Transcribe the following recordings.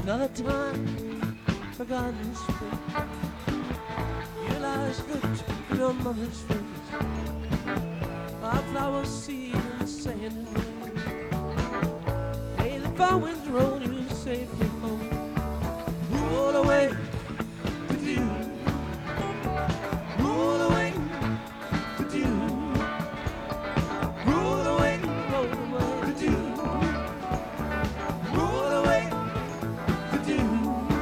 Another time, forgotten space. Your eyes looked in your mother's face. Our flowers seed in the sand and rain. Hey, the far winds roll you safely home. Roll away with you. Roll away with you. Roll away with you. Roll away with you.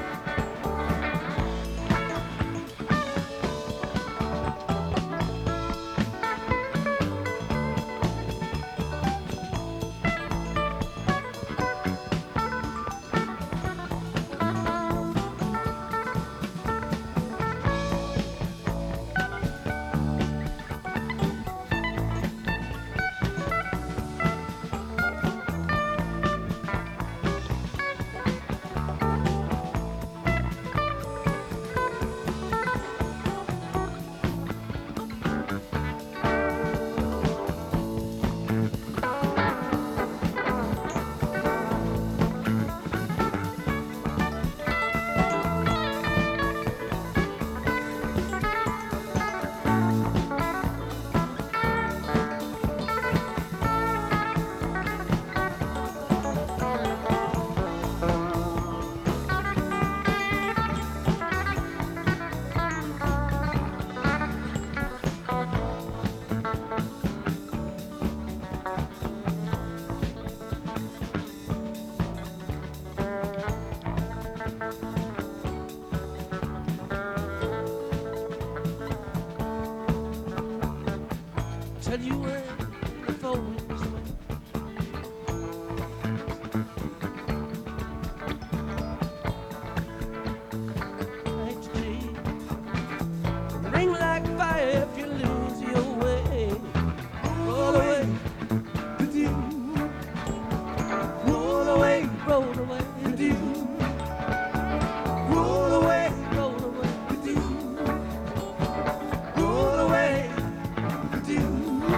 Tell you when the phone is away. Night to day, ring like fire if you lose your way. Roll away with you. Roll away with you. Roll away with you. Roll away with you.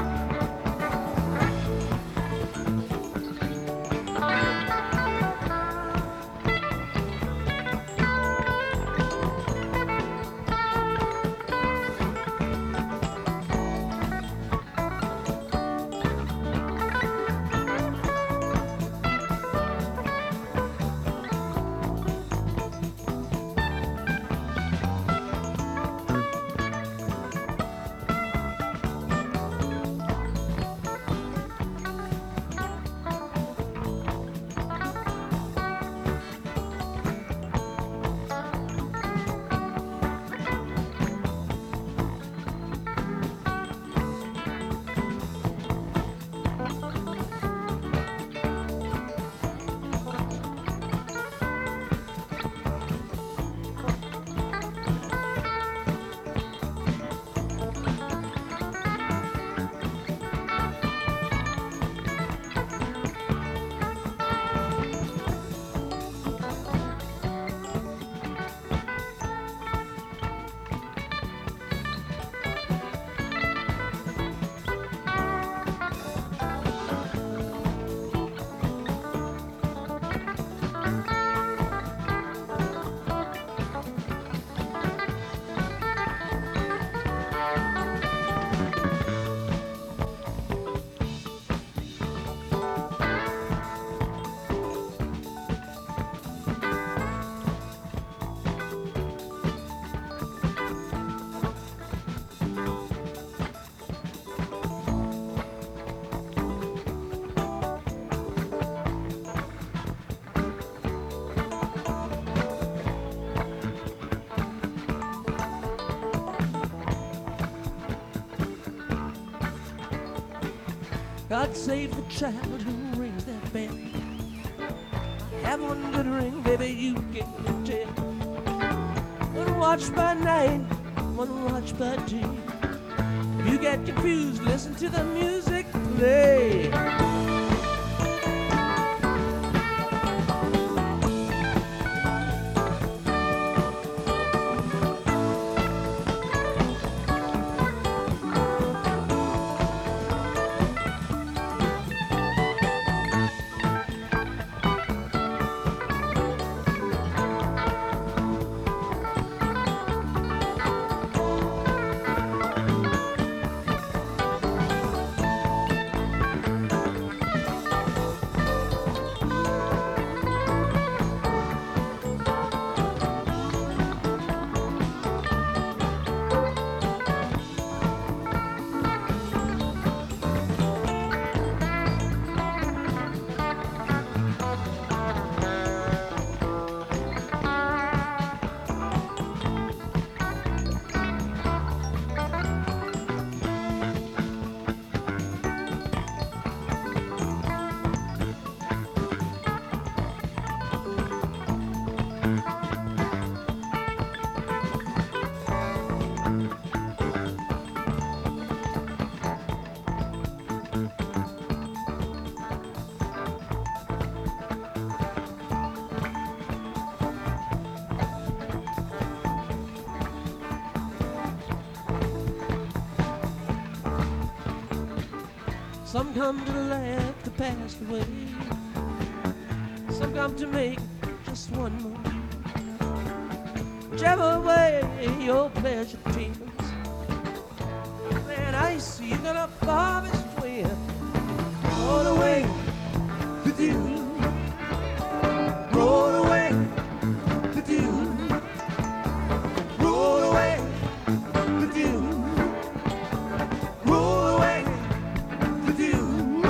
God save the child who rings that bell. Have one good ring, baby, you can tell. One watch by night, one watch by day. You get confused, listen to the music play. Some come to laugh the past away. Some come to make just one more. Whichever way your pleasure takes, man, I see you're gonna fall between all the way with you. Roll away with you. Roll away with you. Roll away with you.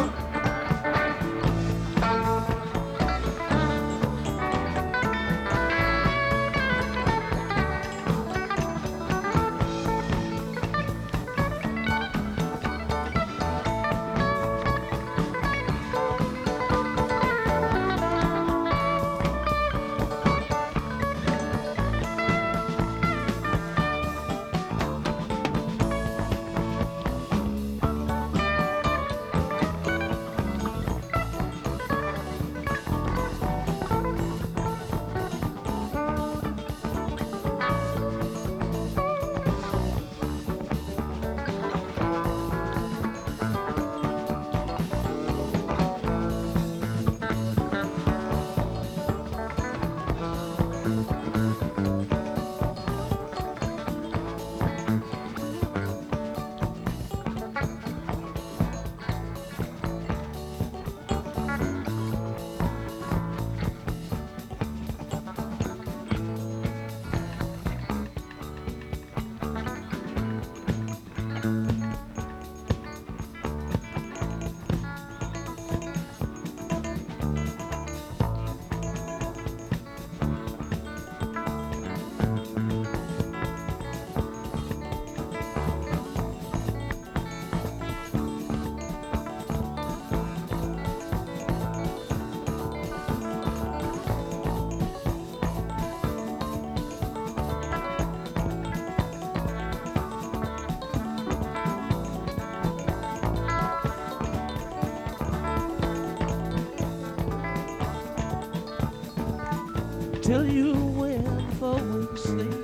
Till you went forward to sleep,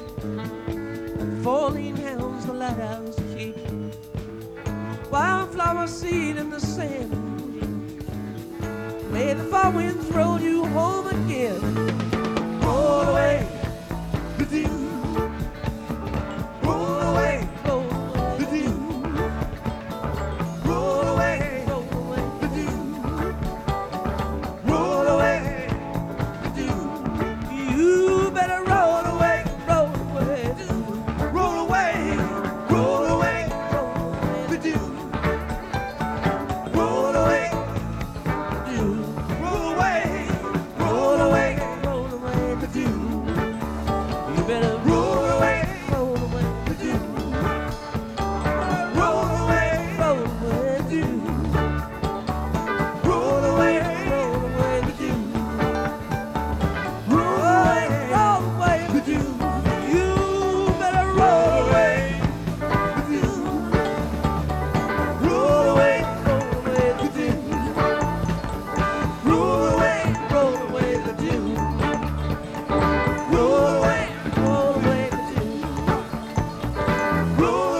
falling hounds the lighthouse keep, wildflower seed in the sand. May the far winds roll you home again. Roll away with you. Roll away with you. Roll away with you. Roll away. You better roll away, roll away, roll away, roll away, with you. Roll away, you. Roll away, roll away, roll away, with you. You better roll away, with you. Roll away, with you. Roll away, with you. Roll away with you. You better roll away with you. Roll away with you. Roll away with you. Roll away with you. Roll